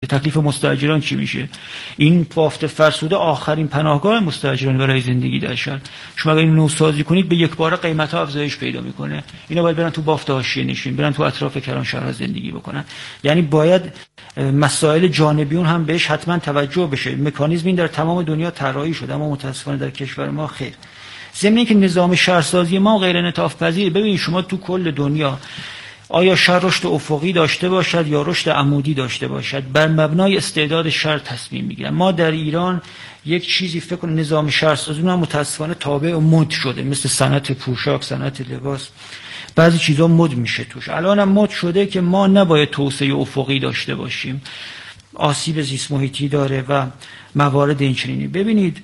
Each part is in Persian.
تکلیف مستاجران چی میشه؟ این بافت فرسوده آخرین پناهگاه مستاجران برای زندگی در شهر. شما اگر این نوسازی کنید به یک بار قیمت‌ها افزایش پیدا میکنه. اینا باید برن تو بافت حاشیه نشین، برن تو اطراف کرانشهرها زندگی بکنن. یعنی باید مسائل جانبیون هم بهش حتما توجه بشه. مکانیزم این در تمام دنیا طراحی شده اما متاسفانه در کشور ما خیر. ضمن اینکه نظام شهرسازی ما غیر انعطاف پذیر. ببینید شما تو کل دنیا آیا شهر رشد افقی داشته باشد یا رشد عمودی داشته باشد، بر مبنای استعداد شهر تصمیم میگیرن. ما در ایران یک چیزی فکر کنم نظام شهرسازی ما متاسفانه تابع مد شده، مثل صنعت پوشاک، صنعت لباس، بعضی چیزا مد میشه توش. الان هم مد شده که ما نباید توسعه افقی داشته باشیم، آسیب زیست محیطی داره و موارد این چنینی. ببینید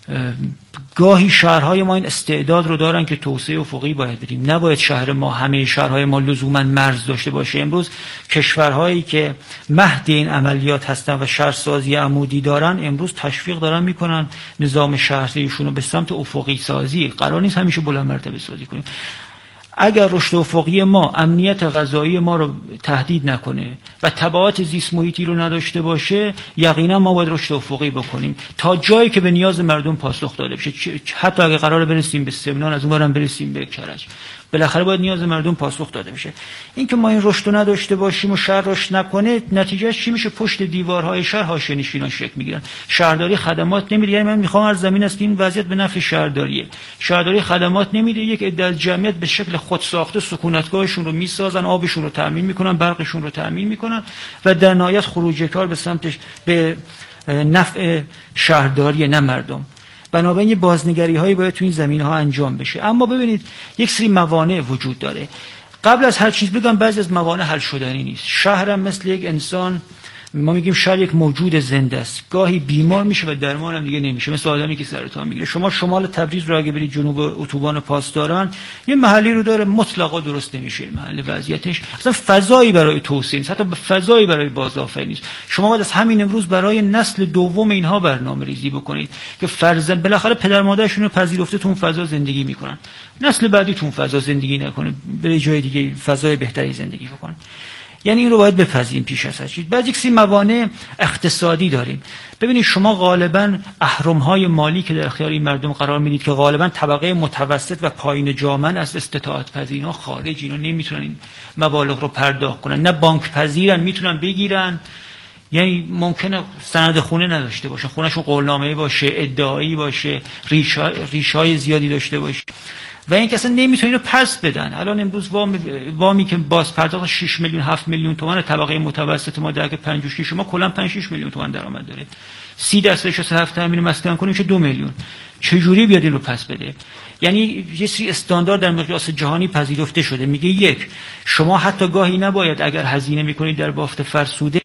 گاهی شهرهای ما این استعداد رو دارن که توسعه افقی باید بدیم. نباید شهر ما، همه شهرهای ما لزوما مرز داشته باشه. امروز کشورهایی که مهد این عملیات هستن و شهرسازی عمودی دارن امروز تشویق دارن میکنن نظام شهریشون رو به سمت افقی سازی. قرار نیست همیشه بلند مرتبه سازی کنیم. اگر رشد افقی ما امنیت غذایی ما رو تهدید نکنه و تبعات زیست محیطی رو نداشته باشه، یقینا ما باید رشد افقی بکنیم تا جایی که به نیاز مردم پاسخ داده بشه. حتی اگه قراره برسیم به سمنان، از اونورم برسیم به کرج، بالاخره باید نیاز مردم پاسخ داده بشه. این که ما این رشد رو نداشته باشیم و شهر رشد نکنه، نتیجهش چی میشه؟ پشت دیوارهای شهر حاشیه‌نشینان شکل میگیرن. شهرداری خدمات نمیده. یعنی من میخوام از زمین است که این وضعیت به نفع شهرداریه. شهرداری خدمات نمیده، یک عده از جمعیت به شکل خود ساخته سکونتگاهشون رو میسازن، آبشون رو تامین میکنن، برقشون رو تامین میکنن و در نهایت خروج کار به سمت به نفع شهرداری نه مردم. بنابراین بازنگری هایی باید تو این زمین ها انجام بشه. اما ببینید یک سری موانع وجود داره. قبل از هر چیز بگم بعضی از موانع حل شدنی نیست. شهرم مثل یک انسان، ما میگیم شهر یک موجود زنده است. گاهی بیمار میشه و درمان هم دیگه نمیشه، مثل آدمی که سرطان میگیره. شما شمال تبریز رو اگه برید جنوب اتوبان پاسداران، یه محلی رو داره مطلقا درست نمیشه محل وضعیتش، اصلا فضایی برای توسعه نیست، حتی فضایی برای بازآفرینی نیست. شما باید از همین امروز برای نسل دوم اینها برنامه‌ریزی بکنید که فرزند بالاخره پدر مادرشون رو پذیرفته تو اون فضا زندگی میکنن، نسل بعدی تو اون فضا زندگی نکنه، بره جای دیگه فضای بهتری زندگی بکنه. یعنی این رو باید بپذیریم پیش از هر چیز. بعد یک سری موانع اقتصادی داریم. ببینید شما غالباً اهرم‌های مالی که در اختیار این مردم قرار میدید که غالباً طبقه متوسط و پایین جامعه از استطاعت پذیرا خارج، اینا نمیتونن این مبالغ رو پرداخت کنن، نه بانک پذیرن میتونن بگیرن. یعنی ممکنه سند خونه نداشته باشه، خونه‌شون قولنامه‌ای باشه، ادعایی باشه، ریش‌های زیادی داشته باشه و این کسا نمیتونه اینو پس بدن. الان امروز وامی که باز پرداخت 6 میلیون 7 میلیون تومان، طبقه متوسط ما درک 5 و 6 ما کلا 5 6 میلیون تومان درآمد داره. 30% از هفت تامین مسکن کنیم میشه 2 میلیون. چه جوری بیاد این رو پس بده؟ یعنی یه سری استاندارد در مقیاس جهانی پذیرفته شده. میگه یک، شما حتی گاهی نباید اگر هزینه میکنید در بافت فرسوده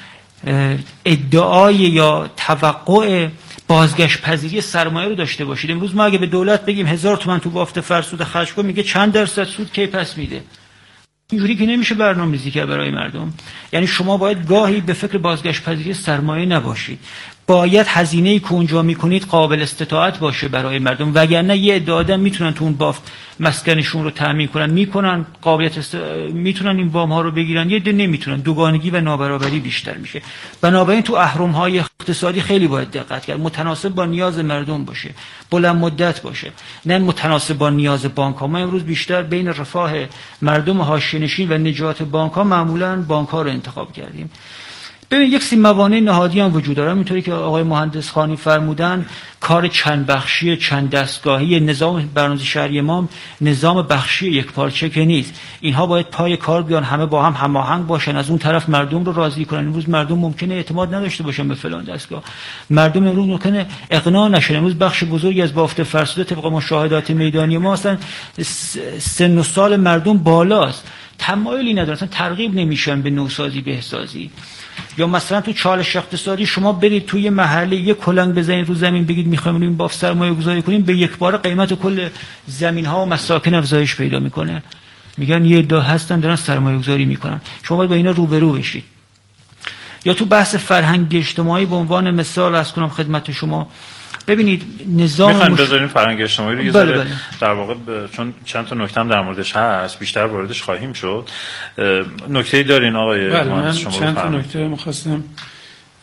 ادعای یا توقع بازگشت پذیری سرمایه رو داشته باشید. امروز ما اگه به دولت بگیم 1000 تومان تو بافت فرسوده خرج کن، میگه چند درصد سود کی پس میده؟ اینجوری که نمیشه برنامه‌ریزی کرد برای مردم. یعنی شما باید گاهی به فکر بازگشت پذیری سرمایه نباشید. باید هزینه‌ای که اونجا میکنید قابل استطاعت باشه برای مردم، وگرنه یه عده آدم میتونن تو اون بافت مسکنشون رو تامین کنن، میتونن این وام ها رو بگیرن، یه عده نمیتونن. دوگانگی و نابرابری بیشتر میشه. بنابراین تو اهرم‌های اقتصادی خیلی باید دقت کرد، متناسب با نیاز مردم باشه، بلند مدت باشه، نه متناسب با نیاز بانک‌ها. ما امروز بیشتر بین رفاه مردم حاشیه‌نشین و نجات بانک‌ها معمولاً بانک‌ها رو انتخاب کردیم. ببین یک سری موانع نهادی هم وجود داره، اینطوری که آقای مهندس خانی فرمودن، کار چند بخشی چند دستگاهی نظام برنامه‌ریزی شهری ما نظام بخشی یک پارچه که نیست. اینها باید پای کار بیان، همه با هم هماهنگ باشن، از اون طرف مردم رو راضی کنن. امروز مردم ممکنه اعتماد نداشته باشن به فلان دستگاه، مردم امروز ممکنه اقناع نشن. امروز بخش بزرگی از بافت فرسوده طبق مشاهدات میدانی ما اصلا سن و سال مردم بالاست، تمایلی ندارن، اصلا ترغیب نمیشن به نوسازی بهسازی. یا مثلا تو چالش اقتصادی شما برید توی محله یک کلنگ بزنید رو زمین بگید میخوایم این بافت سرمایه گذاری کنیم، به یک بار قیمت کل زمین ها و مساکن افزایش پیدا میکنه. میگن یه عده هستن دارن سرمایه گذاری میکنن، شما باید با اینا روبرو بشید. یا تو بحث فرهنگ اجتماعی به عنوان مثال از کنم خدمت شما، ببینید نظام میخوایم بذاریم فرهنگ اجتماعی رو یه بله ذره بله. در واقع چون چند تا نکته هم در موردش هست بیشتر واردش خواهیم شد. نکته‌ای دارین آقای بله، من شما چند تا نکته می‌خواستم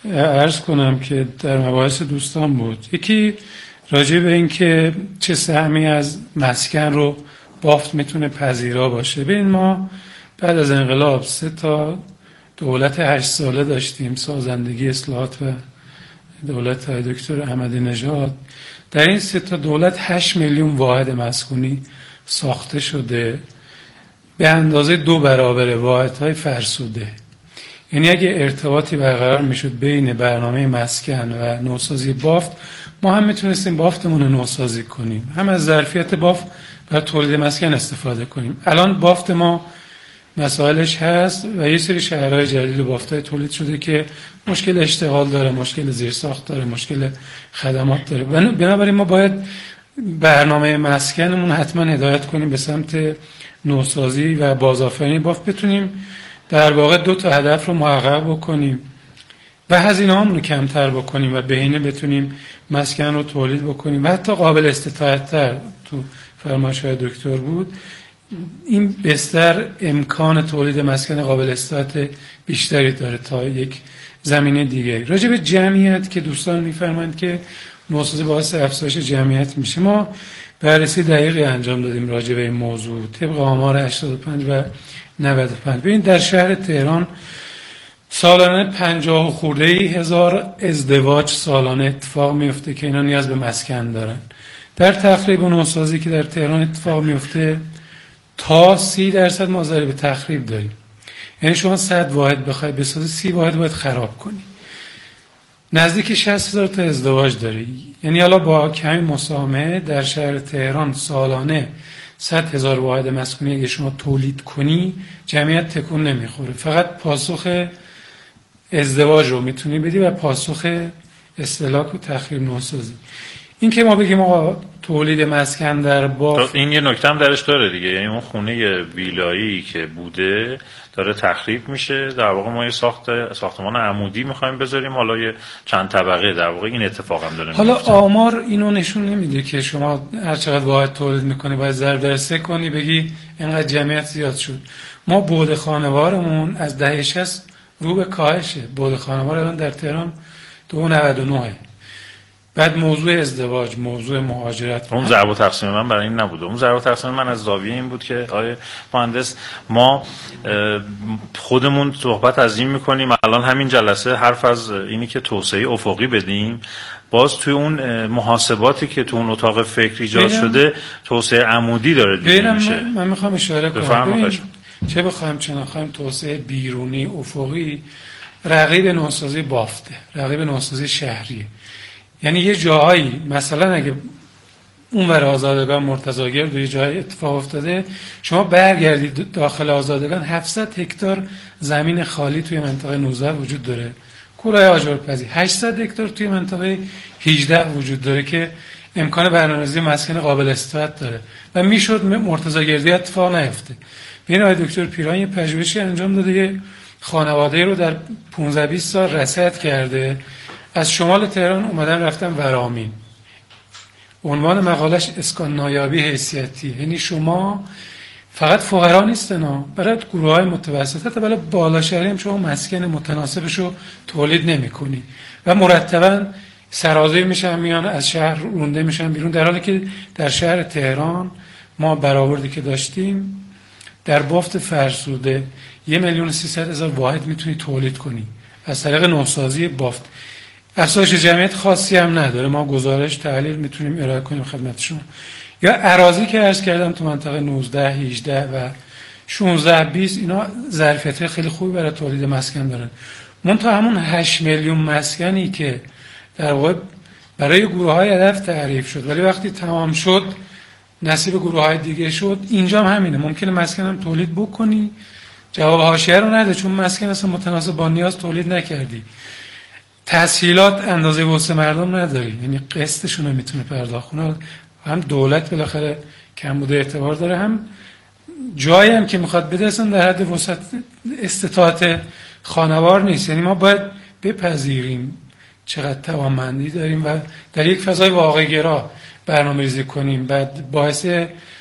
عرض کنم که در مباحث دوستان بود. یکی راجع به این که چه سهمی از مسکن رو بافت میتونه پذیرا باشه. ببین ما بعد از انقلاب 3 تا دولت 8 ساله داشتیم، سازندگی، اصلاحات و دولت دکتر احمدی نژاد. در این 3 تا دولت 8 میلیون واحد مسکونی ساخته شده به اندازه 2 برابر واحدهای فرسوده. یعنی اگه ارتباطی برقرار میشد بین برنامه مسکن و نوسازی بافت، ما هم میتونستیم بافتمون رو نوسازی کنیم، هم از ظرفیت بافت برای تولید مسکن استفاده کنیم. الان بافت ما مسائلش هست و یه سری شهرهای جدید بافتای تولید شده که مشکل اشتغال داره، مشکل زیرساخت داره، مشکل خدمات داره. بنابراین ما باید برنامه مسکنمون حتما هدایت کنیم به سمت نوسازی و بازآفرینی بافت، بتونیم در واقع 2 تا هدف رو محقق بکنیم و هزینه‌هامون رو کمتر بکنیم و بهینه بتونیم مسکن رو تولید بکنیم و حتی قابل استطاعت‌تر. تو فرمایش‌های دکتر بود این بستر امکان تولید مسکن قابل استطاعت بیشتری داره تا یک زمینه دیگه. راجع به جمعیت که دوستان می‌فرمایند که نوسازی باعث افزایش جمعیت میشه، ما بررسی دقیقی انجام دادیم راجع به این موضوع طبق آمار 85 و 95. ببین در شهر تهران سالانه 50 خورده هزار ازدواج سالانه اتفاق میفته که اینا نیاز به مسکن دارن. در تخریب و نوسازی که در تهران اتفاق میفته تا 30% ما ضریب تخریب داریم. یعنی شما 100 واحد بخوای بسازی 30 واحد باید خراب کنی. نزدیک 60,000 تا ازدواج داری. یعنی حالا با کمی مسامحه در شهر تهران سالانه 100,000 واحد مسکونی اگه شما تولید کنی جمعیت تکون نمیخوره. فقط پاسخ ازدواج رو میتونی بدی و پاسخ استهلاک و تخریب نوسازی. این که ما بگیم آقا تولید مسکن در بافت، این یه نکته هم درش داره دیگه. یعنی اون خونه ویلایی که بوده داره تخریب میشه، در واقع ما یه ساختمان عمودی میخوایم بذاریم، حالا یه چند طبقه، در واقع این اتفاق هم داره حالا میفته. آمار اینو نشون نمیده که شما هر چقدر واحد تولید میکنی باید ضرب در 3 کنی بگی اینقدر جمعیت زیاد شد. ما بعد خانوارمون از دهه 60 رو به کاهشه. بعد خانوار الان در تهران 2.99. بعد موضوع ازدواج، موضوع مهاجرت. اون ضرب و تقسیم من برای این نبوده. اون ضرب و تقسیم من از زاویه این بود که آقای مهندس ما خودمون صحبت از این میکنیم، الان همین جلسه حرف از اینی که توسعه افقی بدیم، باز توی اون محاسباتی که تو اون اتاق فکر ایجاد شده توسعه عمودی داره دیده میشه. من میخوام اشاره کنم چه بخوایم چه نخوایم توسعه بیرونی افقی رقیب نوسازی بافته، رقیب نوسازی شهریه. یعنی یه جاهایی مثلا اگه اون ور آزادگان مرتضاگرد یه جای اتفاق افتاده، شما برگردید داخل آزادگان 700 هکتار زمین خالی توی منطقه 19 وجود داره، کورهای آجرپزی. 800 هکتار توی منطقه 18 وجود داره که امکان برنامه‌ریزی مسکن قابل استفاده داره و میشد مرتضاگردی اتفاق نیفته. ببین آقای دکتر پیران یه پژوهشی انجام داده، یه خانواده رو در 15-20 سال رصد کرده، از شمال تهران اومدن رفتن ورامین. عنوان مقالش اسکان نایابی حیثیتی. یعنی شما فقط فقرا نیستن، برای گروه‌های متوسط حتی برای بالا شهری هم شما مسکن متناسبش رو تولید نمی‌کنی و مرتباً سرازیر میشن، میان از شهر رونده میشن بیرون، در حالی که در شهر تهران ما برآوردی که داشتیم در بافت فرسوده 1,300,000 واحد میتونی تولید کنی از طریق نوسازی بافت. افزایش جمعیت خاصی هم نداره. ما گزارش تحلیل میتونیم ارائه کنیم خدمت شما. یا اراضی که عرض کردم تو منطقه 19 18 و 16 20 اینا ظرفیت خیلی خوبی برای تولید مسکن دارن. منتها همون 8 میلیون مسکنی که در واقع برای گروه‌های هدف تعریف شد ولی وقتی تمام شد نصیب گروه‌های دیگه شد، اینجا هم همینه. ممکنه مسکن هم تولید بکنی جواب حاشیه رو نده چون مسکن اصلا متناسب با نیاز تولید نکردی، تسهیلات اندازه وسع مردم نداری، یعنی قسطشون رو میتونه پرداخت کنه. هم دولت بالاخره کمبود اعتبار داره، هم جایی هم که میخواد بده اصلا در حد وسعت استطاعت خانوار نیست. یعنی ما باید بپذیریم چقدر توانمندی داریم و در یک فضای واقع گرا برنامه‌ریزی کنیم. بعد باعث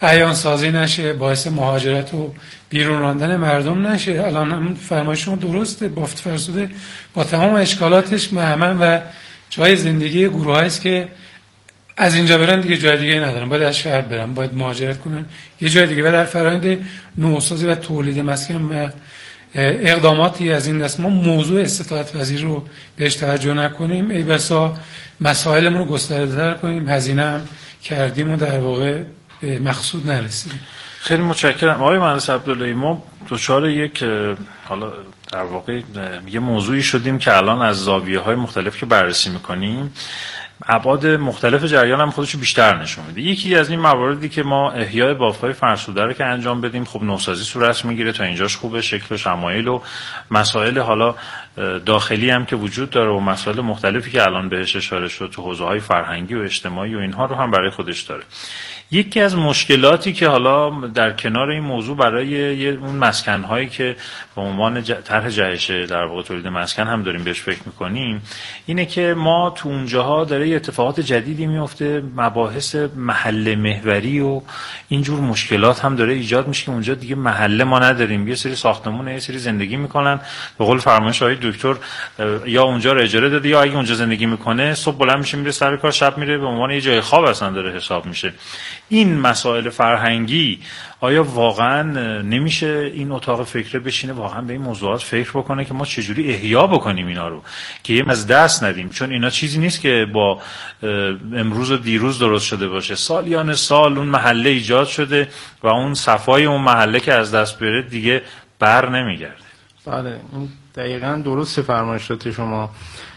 عیان سازی نشه، باعث مهاجرت و بیرون راندن مردم نشه. الان همون فرمایش شما درسته، بافت فرسوده با تمام اشکالاتش مهمن و جای زندگی گروهایی است که از اینجا برن دیگه جای دیگه ندارن، باید از شهر برن، باید مهاجرت کنن یه جای دیگه. و در فرآیند نوسازی و تولید مسکن و اقداماتی از این دست ما موضوع استطاعت پذیر رو بهش توجه نکنیم، ای بسا مسائلمون رو گسترده‌تر کنیم، هزینه هم کردیم و در واقع به مقصود نرسیدیم. خیلی متشکرم آقای مهندس عبداللهی. ما دچار یک حالا در واقع یه موضوعی شدیم که الان از زاویه‌های مختلف که بررسی می‌کنیم ابعاد مختلف جریان هم خودشو بیشتر نشون میده. یکی از این مواردی که ما احیای بافت‌های فرسوده رو که انجام بدیم، خب نوسازی صورت میگیره، تا اینجاش خوبه، شکل و شمایل و مسائل حالا داخلی هم که وجود داره و مسائل مختلفی که الان بهش اشاره شد تو حوزه‌های فرهنگی و اجتماعی و اینها رو هم برای خودش داره. یکی از مشکلاتی که حالا در کنار این موضوع برای اون مسکن‌هایی که به عنوان طرح جهش در واقع تولید مسکن هم داریم بهش فکر می‌کنیم، اینه که ما تو اونجاها داره اتفاقات جدیدی میفته، مباحث محله محوری و اینجور مشکلات هم داره ایجاد میشه که اونجا دیگه محله ما نداریم، یه سری ساختمون یه سری زندگی میکنن، به قول فرمایش آقای دکتر یا اونجا رو اجاره داده یا اگه اونجا زندگی میکنه صبح بلند میشه میره سر کار، شب میره، به عنوان یه جای خواب اصلا داره حساب میشه. این مسائل فرهنگی آیا واقعا نمیشه این اتاق فکر بشینه واقعا به این موضوعات فکر بکنه که ما چجوری احیا بکنیم اینا رو که از دست ندیم؟ چون اینا چیزی نیست که با امروز و دیروز درست شده باشه، سالیان سال اون محله ایجاد شده و اون صفای اون محله که از دست بره دیگه بر نمیگرده. بله این دقیقاً درست فرمایشات شما.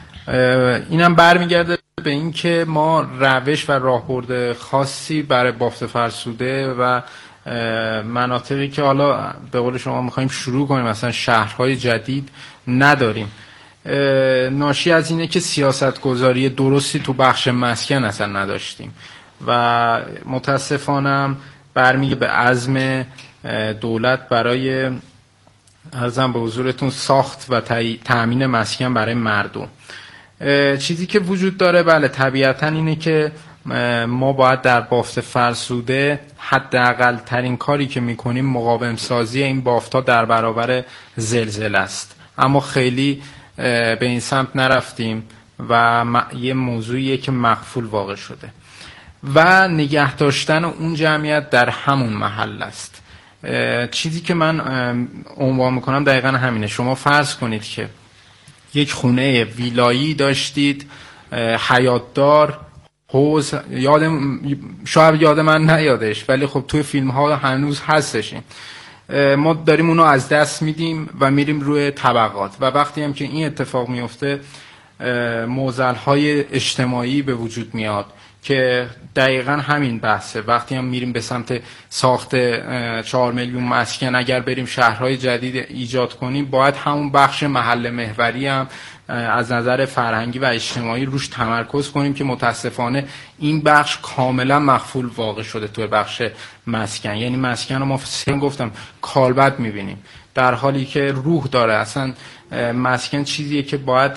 اینم برمیگرده به این که ما روش و راهبرد خاصی برای بافت فرسوده و مناطقی که حالا به قول شما میخوایم شروع کنیم مثلا شهرهای جدید نداریم. ناشی از اینه که سیاست گذاری درستی تو بخش مسکن اصلا نداشتیم و متاسفانه برمیگه به عزم دولت برای عرضم به حضورتون ساخت و تأمین مسکن برای مردم. چیزی که وجود داره بله طبیعتا اینه که ما باید در بافت فرسوده حداقل ترین کاری که میکنیم مقاوم سازی این بافت‌ها در برابر زلزله است، اما خیلی به این سمت نرفتیم و یه موضوعیه که مغفول واقع شده و نگه داشتن اون جمعیت در همون محل است. چیزی که من عنوان میکنم دقیقا همینه. شما فرض کنید که یک خونه ویلایی داشتید، حیاطدار، حوض، شاید یاد من نیادش ولی خب توی فیلم ها هنوز هستش. ما داریم اونو از دست میدیم و میریم روی طبقات و وقتی هم که این اتفاق میفته معضل های اجتماعی به وجود میاد که دقیقا همین بحثه. وقتی هم میریم به سمت ساخت 4 میلیون مسکن، اگر بریم شهرهای جدید ایجاد کنیم باید همون بخش محله محوری هم از نظر فرهنگی و اجتماعی روش تمرکز کنیم که متاسفانه این بخش کاملا مغفول واقع شده توی بخش مسکن. یعنی مسکن رو ما گفتم کالبد میبینیم در حالی که روح داره. اصلا مسکن چیزیه که باید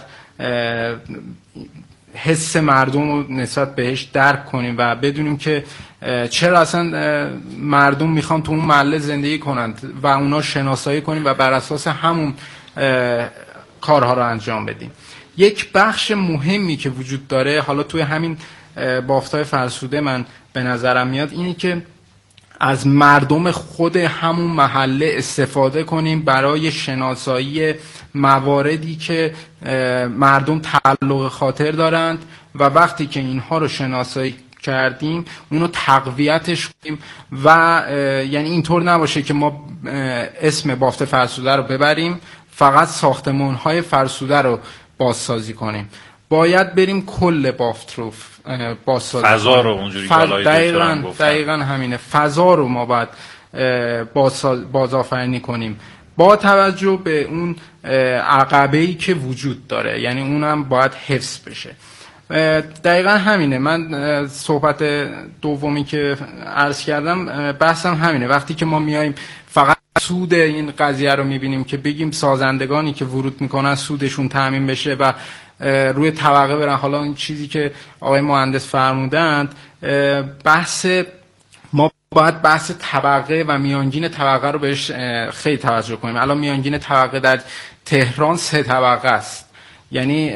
حس مردم رو نسبت بهش درک کنیم و بدونیم که چرا اصلا مردم میخوان تو اون محله زندگی کنند و اونا شناسایی کنیم و بر اساس همون کارها رو انجام بدیم. یک بخش مهمی که وجود داره حالا توی همین بافت‌های فرسوده من به نظرم میاد اینی که از مردم خود همون محله استفاده کنیم برای شناسایی مواردی که مردم تعلق خاطر دارند و وقتی که اینها رو شناسایی کردیم اونو تقویتش کنیم و یعنی اینطور نباشه که ما اسم بافت فرسوده رو ببریم فقط ساختمان‌های فرسوده رو بازسازی کنیم. باید بریم کل بافت رو بازسازی کنیم. فضا رو اونجوری بالای دقیقاً همینه. فضا رو ما باید بازآفرینی کنیم با توجه به اون عقبه‌ای که وجود داره، یعنی اونم باید حفظ بشه. دقیقا همینه. من صحبت دومی که عرض کردم بحثم همینه. وقتی که ما میایم فقط سود این قضیه رو میبینیم که بگیم سازندگانی که ورود میکنن سودشون تامین بشه و روی طبقه برن، حالا این چیزی که آقای مهندس فرمودند بحث ما باید بحث طبقه و میانگین طبقه رو بهش خیلی توجه کنیم. الان میانگین طبقه در تهران 3 طبقه است، یعنی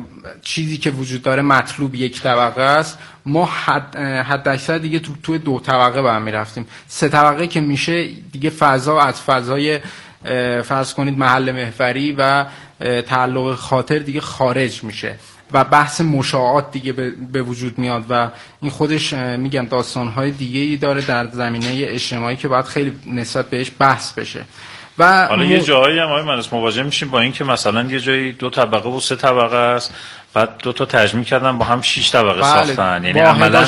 چیزی که وجود داره مطلوب 1 طبقه است. ما حد اکثر دیگه توی 2 طبقه برمی رفتیم. 3 طبقه که میشه دیگه فضا از فضای فرض کنید محل محوری و تعلق خاطر دیگه خارج میشه و بحث مشاعات دیگه به وجود میاد و این خودش میگم داستانهای دیگه‌ای داره در زمینه اجتماعی که باید خیلی نسبت بهش بحث بشه. و حالا یه جایی هم آقای مهندس مواجه میشیم با این که مثلا یه جایی 2 طبقه و 3 طبقه است، بعد 2 تا تجمیع کردن با هم 6 طبقه ساختن، یعنی عملاً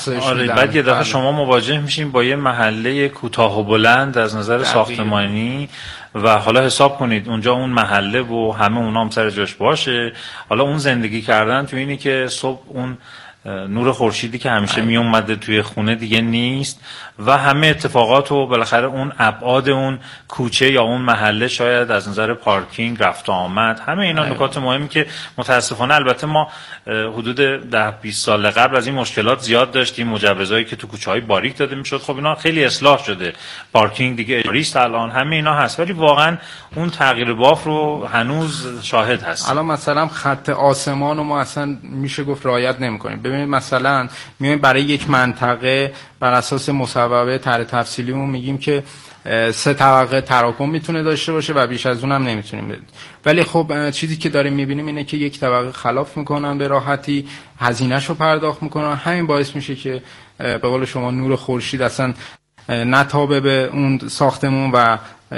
بعد یه دفعه شما مواجه میشیم با یه محله کوتاه و بلند از نظر ساختمانی و حالا حساب کنید اونجا اون محله و همه اونا هم سر جاش باشه. حالا اون زندگی کردن تو اینی که صبح اون نور خورشیدی که همیشه می اومده توی خونه دیگه نیست و همه اتفاقات و بالاخره اون ابعاد اون کوچه یا اون محله، شاید از نظر پارکینگ، رفت و آمد، همه اینا نکات مهمی که متاسفانه البته ما حدود 10-20 سال قبل از این مشکلات زیاد داشتیم. مجوزایی که تو کوچه‌های باریک داده میشد، خب اینا خیلی اصلاح شده، پارکینگ دیگه اجباری است الان، همه اینا هست، ولی واقعا اون تغییر بافت رو هنوز شاهد هست. الان مثلا خط آسمان رو ما اصلا میشه گفت رعایت نمی‌کنیم. ببینید مثلا میایم برای یک منطقه بر اساس مصوبه طرح تفصیلیمون میگیم که 3 طبقه تراکم میتونه داشته باشه و بیش از اون هم نمیتونیم بدیم، ولی خب چیزی که داریم میبینیم اینه که 1 طبقه خلاف میکنن، به راحتی هزینه‌شو پرداخت میکنن. همین باعث میشه که به قول شما نور خورشید اصلا نتابه به اون ساختمون و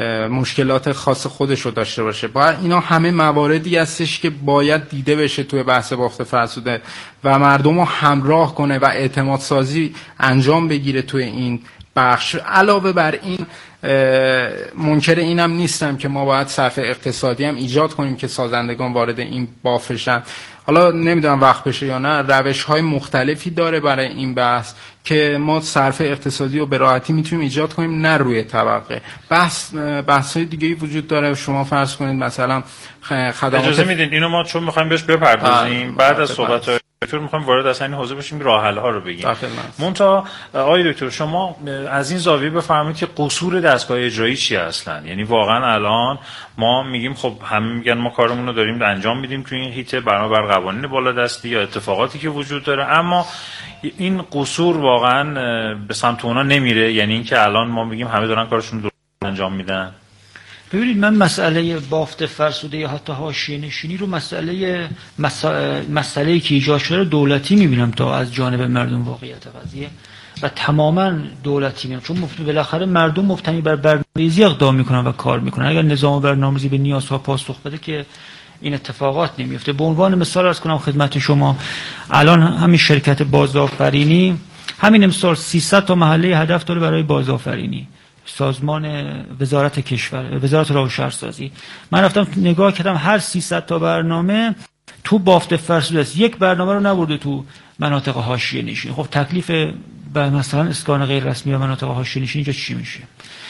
مشکلات خاص خودش رو داشته باشه. باید اینا همه مواردی هستش که باید دیده بشه توی بحث بافت فرسوده و مردم رو همراه کنه و اعتماد سازی انجام بگیره توی این بخش. علاوه بر این منکر اینم نیستم که ما باید صرف اقتصادی هم ایجاد کنیم که سازندگان وارد این بافت بشن. حالا نمیدونم وقت بشه یا نه، روش‌های مختلفی داره برای این بحث که ما صرف اقتصادی رو به راحتی میتونیم ایجاد کنیم، نه روی طبقه. بحث‌های دیگه‌ای وجود داره. شما فرض کنید مثلا خدمات، اجازه میدین اینو ما چون می‌خوایم بهش بپردازیم بعد از صحبت‌های دکتر می‌خوایم وارد اصلا این حوزه بشیم، راه حل‌ها رو بگیم. منتها آقای دکتر شما از این زاویه بفرمایید که قصور دستگاه اجرایی چیه اصلا؟ یعنی واقعا الان ما میگیم خب همه میگن ما کارمون رو داریم انجام میدیم توی این هیته بر قوانین بالادستی یا اتفاقاتی که وجود داره، اما این قصور واقعا به سمت اونا نمیره. یعنی اینکه الان ما میگیم همه دارن کارشون رو انجام میدن. ببینید من مسئله بافت فرسوده یا حتی حاشیه نشینی رو مسئله‌ای که ایجاد شده دولتی میبینم تا از جانب مردم واقعیت قضیه و تماما دولتی میبینم، چون بالاخره مردم مبتنی بر برنامه‌ریزی اقدام میکنن و کار میکنن. اگر نظام برنامه‌ریزی به نیازها پاسخ بده که این اتفاقات نمیفته. به عنوان مثال عرض کنم خدمت شما، الان همین شرکت بازآفرینی همین امسال 300 تا محله هدف داره برای بازآفرینی، سازمان وزارت کشور، وزارت راه و شهرسازی. من رفتم نگاه کردم هر 300 تا برنامه تو بافت فرسوده است. یک برنامه رو نبرده تو مناطق حاشیه نشین. خب تکلیف مثلا اسکان غیر رسمی و مناطق حاشیه نشین اینجا چی میشه؟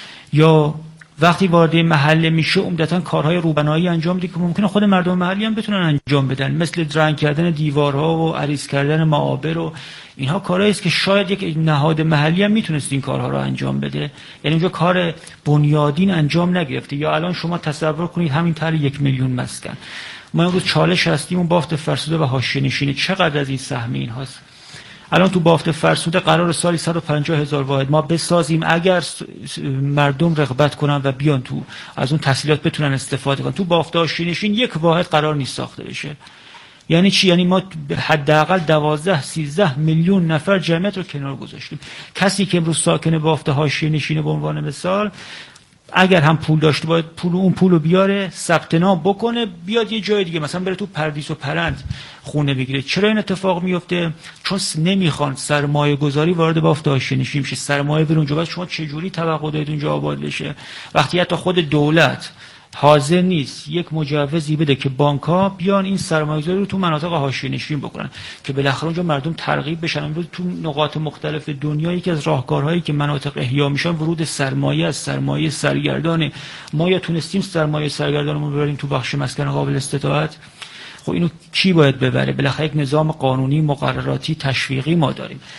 یا وقتی وارد محله میشه عمدتاً کارهای روبنایی انجام میده که ممکنه خود مردم محلی هم بتونن انجام بدن، مثل رنگ کردن دیوارها و عریض کردن معابر و اینها کارهایی است که شاید یک نهاد محلی هم میتونست این کارها رو انجام بده. یعنی اونجا کار بنیادین انجام نگرفته. یا الان شما تصور کنید همین طرح 1 میلیون مسکن، ما امروز چالش هستیم اون بافت فرسوده و حاشیه نشینی چقدر از این سهم این هاست. الان تو بافت فرسوده قرار سالی 150,000 واحد ما بسازیم اگر مردم رغبت کنن و بیان تو از اون تسهیلات بتونن استفاده کنن. تو بافت حاشیه نشین 1 واحد قرار نیست ساخته بشه. یعنی چی؟ یعنی ما حداقل 12-13 میلیون نفر جمعیت رو کنار گذاشتیم. کسی که امروز ساکن بافت حاشیه نشینه به عنوان مثال، اگر هم پول داشته باید اون پولو بیاره ثبت نام بکنه بیاد یه جای دیگه، مثلا بره تو پردیس و پرند خونه بگیره. چرا این اتفاق میفته؟ چون نمیخوان سرمایه گذاری وارد بافت حاشیه نشین شه. سرمایه بره اونجا. بعد شما چه جوری توقع دارید اونجا آباد بشه وقتی حتی خود دولت حاضر نیست یک مجوزی بده که بانک‌ها بیان این سرمایه‌گذاری رو تو مناطق حاشیه نشین بکنن که بالاخره اونجا مردم ترغیب بشن. امروز تو نقاط مختلف دنیا یکی از راهکارهایی که مناطق احیا میشن ورود سرمایه از سرمایه سرگردانه. ما یا تونستیم سرمایه سرگردانمون ببریم تو بخش مسکن قابل استطاعت. خب اینو کی باید ببره؟ بالاخره یک نظام قانونی، مقرراتی، تشویقی ما داریم.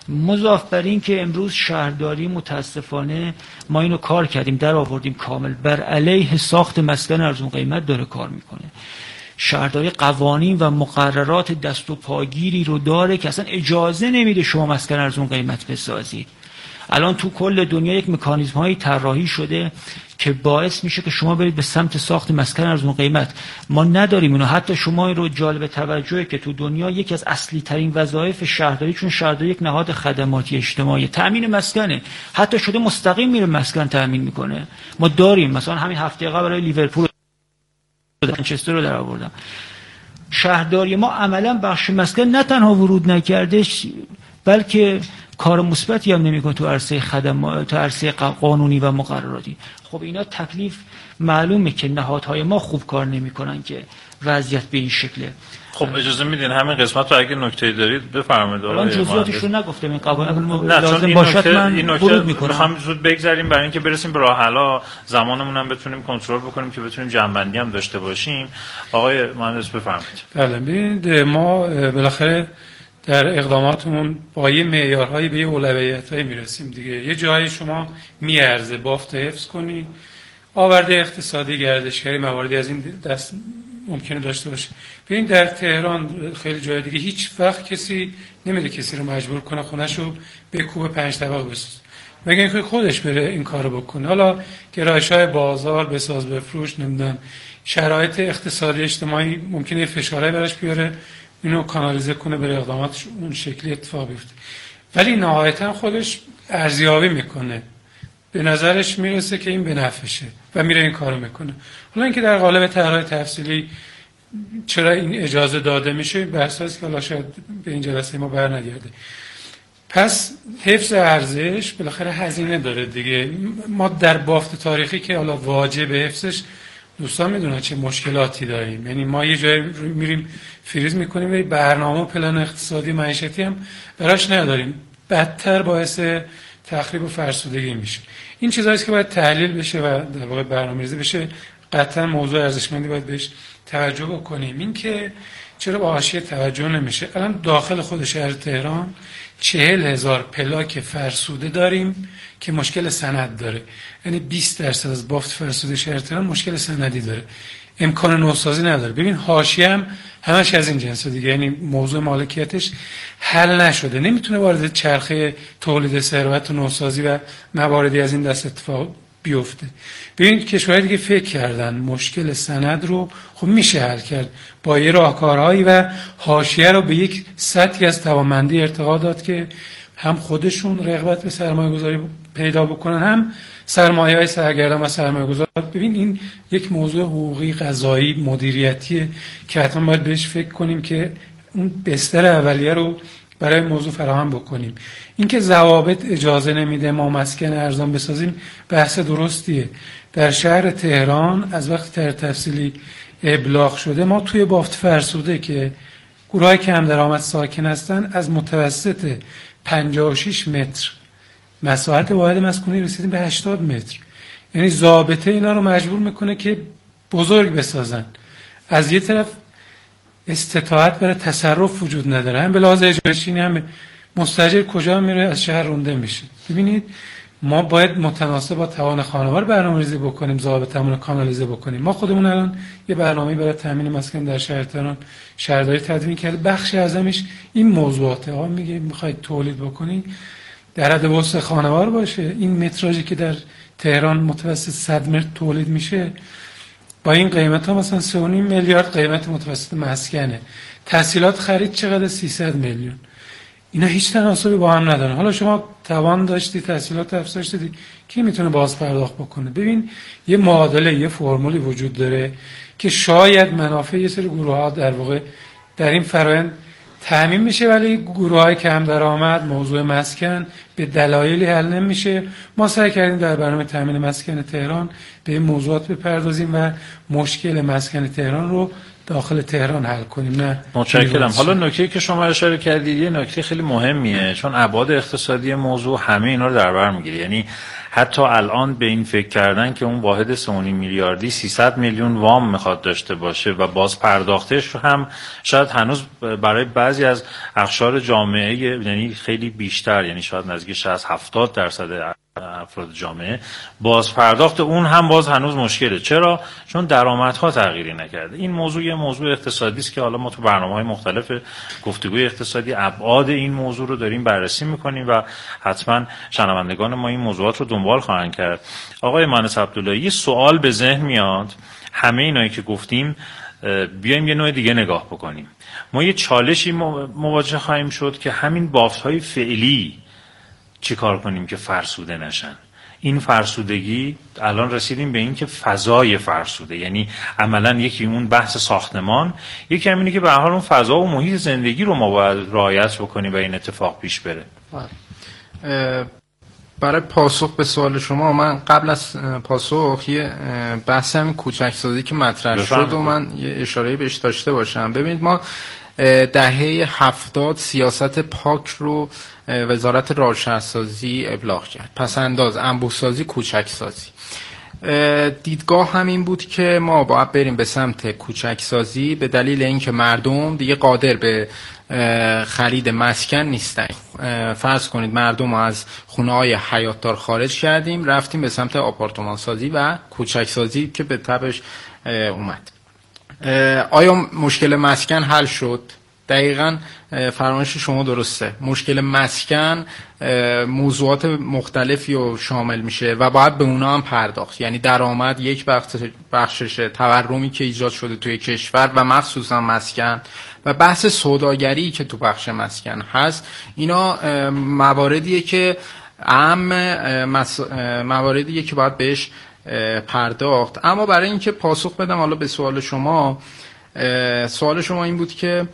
مضاف بر این که امروز شهرداری متاسفانه ما اینو کار کردیم، در آوردیم کامل، بر علیه ساخت مسکن ارزون قیمت داره کار میکنه. شهرداری قوانین و مقررات دست و پاگیری رو داره که اصلا اجازه نمیده شما مسکن ارزون قیمت بسازید. الان تو کل دنیا یک مکانیزم هایی طراحی شده که باعث میشه که شما برید به سمت ساخت مسکن ارزون قیمت. ما نداریم اینو. حتی شما این رو جالب توجهه که تو دنیا یکی از اصلی ترین وظایف شهرداری، چون شهرداری یک نهاد خدماتی اجتماعی، تامین مسکنه، حتی شده مستقیم میره مسکن تامین میکنه. ما داریم، مثلا همین هفته قبل برای لیورپول منچستر رو در آوردم. شهرداری ما عملا بخش مسکن نه تنها ورود نکرده، بلکه کار مثبتی هم نمیکنه تو عرصه خدمات، تو عرصه قانونی و مقرراتی. خب اینا تکلیف معلومه که نهادهای ما خوب کار نمیکنن که وضعیت به این شکله. خب اجازه میدین همین قسمت رو اگه نکته‌ای دارید بفرمایید. الان جزئیاتش رو نگفتم، این قوانین نه، لازم باشد من ورود میکنم. میخوام زود بگذریم برای اینکه برسیم به راه حل، زمانمون هم بتونیم کنترل بکنیم که بتونیم جنبندی هم داشته باشیم. آقای مهندس بفرمایید. بله، ببینید ما بالاخره در اقداماتمون با یه معیارهایی به یه اولویتایی میرسیم دیگه. یه جایی شما میارزه بافت حفظ کنی، آورده اقتصادی، گردشگری، مواردی از این دست ممکنه داشته باشه. ببین در تهران خیلی جای دیگه هیچ وقت کسی نمیده کسی رو مجبور کنه خونه‌شو به کوب 5 طبقه بسازه، مگه اینکه خودش بره این کارو بکنه. حالا گرایش‌های بازار، بساز بفروش، نمیدونم شرایط اقتصادی اجتماعی ممکنه فشارهای براش بیاره، اینو کانالیزه کنه، بره اقداماتش اون شکلی اتفاق بیفته. ولی نهایتا خودش ارزیابی میکنه، به نظرش میرسه که این به نفعشه و میره این کارو میکنه. حالا اینکه در قالب طرح تفصیلی چرا این اجازه داده میشه بحث است که حالا شاید به این جلسه ما برنگرده. پس حفظ ارزش بالاخره هزینه داره دیگه. ما در بافت تاریخی که حالا واجب حفظش دوستان میدونن چه مشکلاتی داریم. یعنی ما یه جایی میریم فریز میکنیم ولی برنامه و پلن اقتصادی معیشتی هم براش نداریم، بدتر باعث تخریب و فرسودگی میشه. این چیزایی است که باید تحلیل بشه و در واقع برنامه‌ریزی بشه. قطعا موضوع ارزشمندی باید بهش توجه بکنیم. این که چرا به حاشیه توجه نمیشه؟ الان داخل خود شهر تهران 40,000 پلاک فرسوده داریم که مشکل سند داره. یعنی 20% از بافت فرسوده شهر تهران مشکل سندی داره، امکان نوسازی نداره. ببین حاشیه هم همش از این جنسه دیگه، یعنی موضوع مالکیتش حل نشده، نمیتونه وارد چرخه تولید ثروت و نوسازی و مواردی از این دست اتفاق بیفته. ببینید کشورهای دیگه فکر کردن مشکل سند رو خب میشه حل کرد با یه راهکارهایی و حاشیه رو به یک سطحی از توانمندی ارتقا داد که هم خودشون رغبت به سرمایه‌گذاری پیدا بکنن، هم سرمایه‌های سرگردان و سرمایه‌گذار. ببین این یک موضوع حقوقی، قضایی، مدیریتیه که حتما باید بهش فکر کنیم که اون بستر اولیه رو برای موضوع فراهم بکنیم. اینکه ضوابط اجازه نمیده ما مسکن ارزان بسازیم بحث درستیه. در شهر تهران از وقتی طرح تفصیلی ابلاغ شده ما توی بافت فرسوده که گروه‌های کم درآمد ساکن هستن از متوسط 56 متر مساحت واحد مسکونی رسیدیم به 80 متر. یعنی ضابطه اینا رو مجبور میکنه که بزرگ بسازن. از یه طرف استطاعت برای تصرف وجود نداره، هم به لحاظ اجاره‌چینی هم مستاجر کجا میره از شهر رونده میشه. ببینید ما باید متناسب با توان خانوار برنامه‌ریزی بکنیم، ضابطه‌مون رو کانالیزه بکنیم. ما خودمون الان یه برنامه‌ای برای تامین مسکن در شهر تهران شهرداری تدوین کرده، بخشی ازش این موضوعاته. ها میگه میخواید تولید بکنید در حد وسع خانوار باشه. این متراژی که در تهران متوسط 100 متر تولید میشه با این قیمت ها مثلا 3.5 میلیارد قیمت متوسط مسکنه. تسهیلات خرید چقدر؟ 300 میلیون. اینا هیچ تناسبی با هم ندارن. حالا شما توان داشتی، تسهیلات افزایش دادی، کی میتونه باز پرداخت بکنه؟ ببین یه معادله، یه فرمولی وجود داره که شاید منافع یه سری گروه ها در واقع در این فرآیند تامین میشه، ولی گروه‌های کم درآمد موضوع مسکن به دلایلی حل نمیشه. ما سعی کردیم در برنامه تامین مسکن تهران به این موضوعات بپردازیم و مشکل مسکن تهران رو داخل تهران حل کنیم. نه متشکرم. حالا نکته‌ای که شما اشاره کردید یه نکته خیلی مهمیه، چون ابعاد اقتصادی موضوع همه اینا رو در بر میگیره. یعنی حتی الان به این فکر کردن که اون واحد 3.5 میلیاردی 300 میلیون وام میخواد داشته باشه و باز پرداختش رو هم شاید هنوز برای بعضی از اقشار جامعه، یعنی خیلی بیشتر، یعنی شاید نزدیک 60-70% افراد جامعه، باز پرداخت اون هم باز هنوز مشکله. چرا؟ چون درآمدها تغییری نکرده. این موضوع یه موضوع اقتصادی است که حالا ما تو برنامه‌های مختلف گفتگوی اقتصادی ابعاد این موضوع رو داریم بررسی می‌کنیم و حتما شنوندگان ما این موضوعات رو دنبال خواهند کرد. آقای مهندس عبداللهی، یه سوال به ذهن میاد، همه اینایی که گفتیم بیایم یه نوع دیگه نگاه بکنیم. ما یه چالشی مواجه خواهیم شد که همین بافت‌های فعلی چی کار کنیم که فرسوده نشن. این فرسودگی الان رسیدیم به این که فضای فرسوده، یعنی عملا یکی اون بحث ساختمان، یکی همینه که به هر حال اون فضا و محیط زندگی رو ما باید رعایت بکنیم و این اتفاق پیش بره. برای پاسخ به سوال شما، من قبل از پاسخ یه بحث همین کوچکسازی که مطرح شد و من یه اشاره بهش داشته باشم. ببینید، ما دهه 70 سیاست پاک رو وزارت راهشهرسازی ابلاغ کرد. پسنداز، انبوه‌سازی، کوچکسازی. دیدگاه همین بود که ما باید بریم به سمت کوچکسازی به دلیل اینکه مردم دیگه قادر به خرید مسکن نیستن. فرض کنید مردم رو از خونه‌های حیاتدار خارج کردیم، رفتیم به سمت آپارتمان سازی و کوچکسازی که به تبعش اومد. آیا مشکل مسکن حل شد؟ دقیقاً فرمایش شما درسته. مشکل مسکن موضوعات مختلفی رو شامل میشه و باید به اونا هم پرداخت. یعنی درآمد یک بخشش، تورمی که ایجاد شده توی کشور و مخصوصا مسکن، و بحث سوداگری که تو بخش مسکن هست. اینا مواردیه که مواردیه که باید بهش پرداخت. اما برای اینکه پاسخ بدم حالا به سوال شما این بود که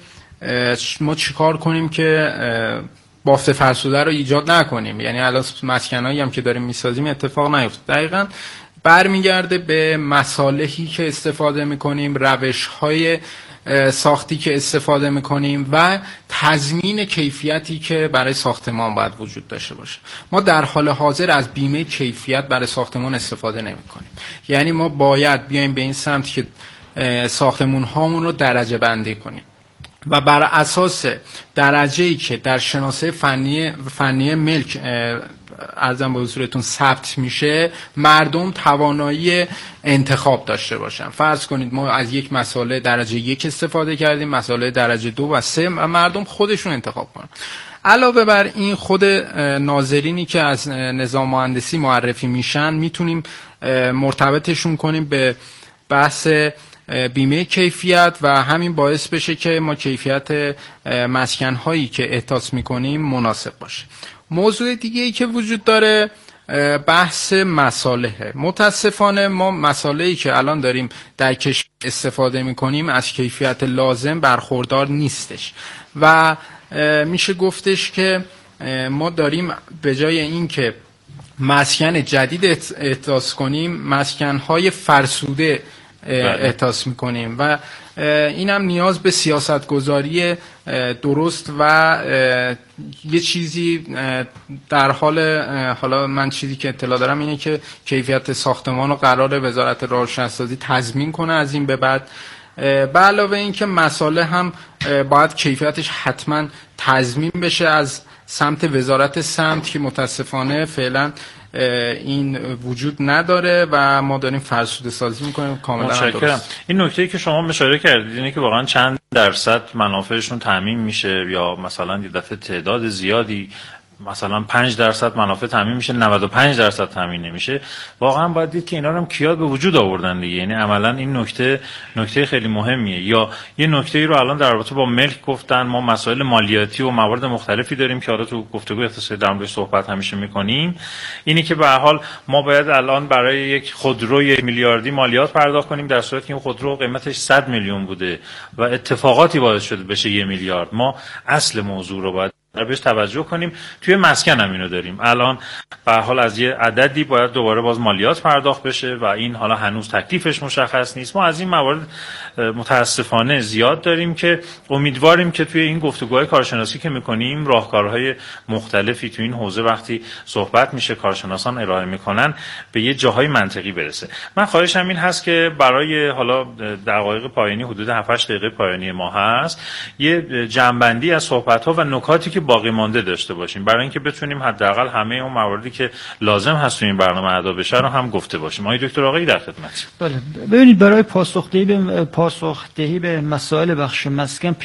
ما چیکار کنیم که بافت فرسوده رو ایجاد نکنیم، یعنی الان مسکنایی هم که داریم میسازیم اتفاق نیفته. دقیقاً برمیگرده به مصالحی که استفاده میکنیم، روش‌های ساختی که استفاده میکنیم و تضمین کیفیتی که برای ساختمان باید وجود داشته باشه. ما در حال حاضر از بیمه کیفیت برای ساختمان استفاده نمیکنیم. یعنی ما باید بیایم به این سمت که ساختمون هامون رو درجه بندی کنیم و بر اساس درجه‌ای که در شناسه فنی ملک ارزم به حضورتون ثبت میشه، مردم توانایی انتخاب داشته باشن. فرض کنید ما از یک مساله درجه 1 استفاده کردیم، مساله درجه 2 و 3 و مردم خودشون انتخاب کنن. علاوه بر این، خود ناظرینی که از نظام مهندسی معرفی میشن میتونیم مرتبطشون کنیم به بحث بیمه کیفیت و همین باعث بشه که ما کیفیت مسکن‌هایی که احداث می‌کنیم مناسب باشه. موضوع دیگه ای که وجود داره بحث مصالحه. متاسفانه ما مصالحی که الان داریم در کشور استفاده می‌کنیم از کیفیت لازم برخوردار نیستش و میشه گفتش که ما داریم به جای این که مسکن جدید احداث کنیم، مسکن‌های فرسوده احداث میکنیم و این هم نیاز به سیاست گذاری درست و یه چیزی در حالا من چیزی که اطلاع دارم اینه که کیفیت ساختمان رو قرار وزارت راهشهرسازی تضمین کنه از این به بعد. به علاوه این که مساله هم باید کیفیتش حتما تضمین بشه از سمت وزارت سمت که متاسفانه فعلا این وجود نداره و ما داریم فرسوده سازی میکنیم. کاملا درست. این نکته‌ای که شما اشاره کردید اینه که واقعا چند درصد منافعشون تامین میشه یا مثلا یه دفعه تعداد زیادی، مثلا 5% منافع تامین میشه، 95% تامین نمیشه. واقعا باید دید که اینا رو هم کیا به وجود آوردن دیگه. یعنی عملا این نکته خیلی مهمیه. یا یه نکته‌ای رو الان در رابطه با ملک گفتن، ما مسائل مالیاتی و موارد مختلفی داریم که حالا تو گفتگو اقتصادی در موردش صحبت همیشه میکنیم. اینی که به هر حال ما باید الان برای یک خودرو 1 میلیاردی مالیات پرداخت کنیم در صورتی که این خودرو قیمتش 100 میلیون بوده و اتفاقاتی باعث شده بشه 1 میلیارد. ما اصل موضوع رو باید بهش توجه کنیم. توی مسکن هم اینو داریم. الان به هر حال از یه عددی باید دوباره باز مالیات پرداخت بشه و این حالا هنوز تکلیفش مشخص نیست. ما از این موارد متاسفانه زیاد داریم که امیدواریم که توی این گفتگوهای کارشناسی که میکنیم راهکارهای مختلفی توی این حوزه وقتی صحبت میشه کارشناسان ارائه میکنن به یه جاهای منطقی برسه. من خواهشم این هست که برای حالا دقایق پایانی حدود 7-8 دقیقه پایانی ما هست یه جمع‌بندی از صحبت‌ها و نکاتی که باقی مانده داشته باشیم برای اینکه بتونیم حداقل همه اون مواردی که لازم هست توی این برنامه ادا بشه رو هم گفته باشیم. آقای دکتر آقایی در خدمت. بله ببینید برای پاسخدهی به مسائل بخش مسکن